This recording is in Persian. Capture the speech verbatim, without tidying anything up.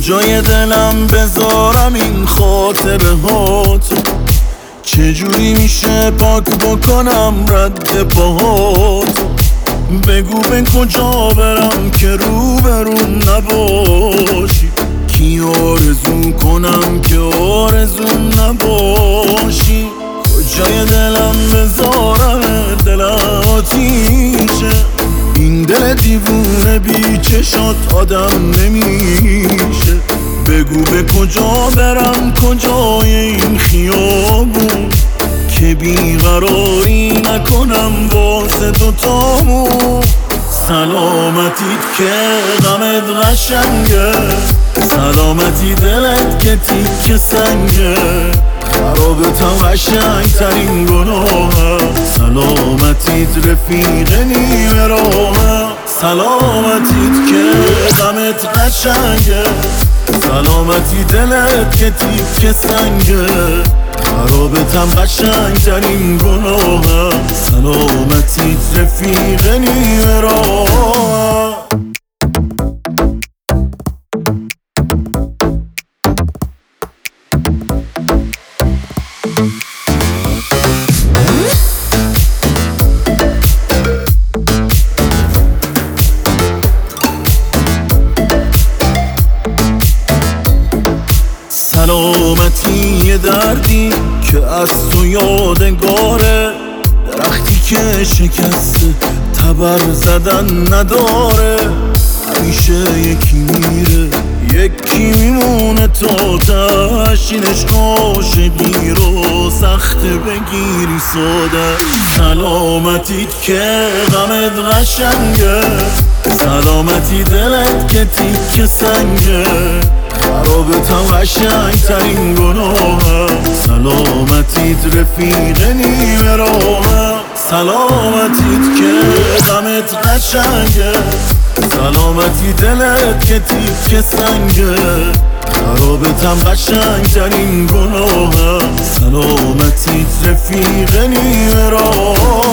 کجای دلم بذارم این خاطره هاتو؟ چجوری میشه پاک بکنم رد پاهاتو؟ بگو به کجا برم که روبرون نباشی؟ کی آرزو کنم که آرزون نباشی؟ کجای دلم بذارم دل آتیشه؟ این دل دیوونه بی چشات آدم نمیشه. بگو به کجا برم کجای این خیابون که بیقراری نکنم واسه دوتامون. سلامتیت که غمت قشنگه، سلامتی دلت که تیک سنگه، خرابتم قشنگ ترین گناهه، سلامتیت رفیق نیمه راهه. سلامتیت که غمت قشنگه، سلامتی دلت که تیک سنگه، خرابتم قشنگ ترین گناهه، سلامتیت رفیق نیمه راهه. سلامتی یه دردی که از تو یادگاره، درختی که شکسته تبر زدن نداره. همیشه یکی میره یکی میمونه تا تشینش عاشقی رو سخته بگیری ساده. سلامتیت که غمت قشنگه، سلامتی دلت که تیک سنگه، خرابتم قشنگ ترین گناهه، سلامتیت رفیق نیمه راهه. سلامتیت که غمت قشنگه، سلامتی دلت که تیک سنگه، خرابتم قشنگ ترین گناهه، سلامتیت رفیق نیمه راهه.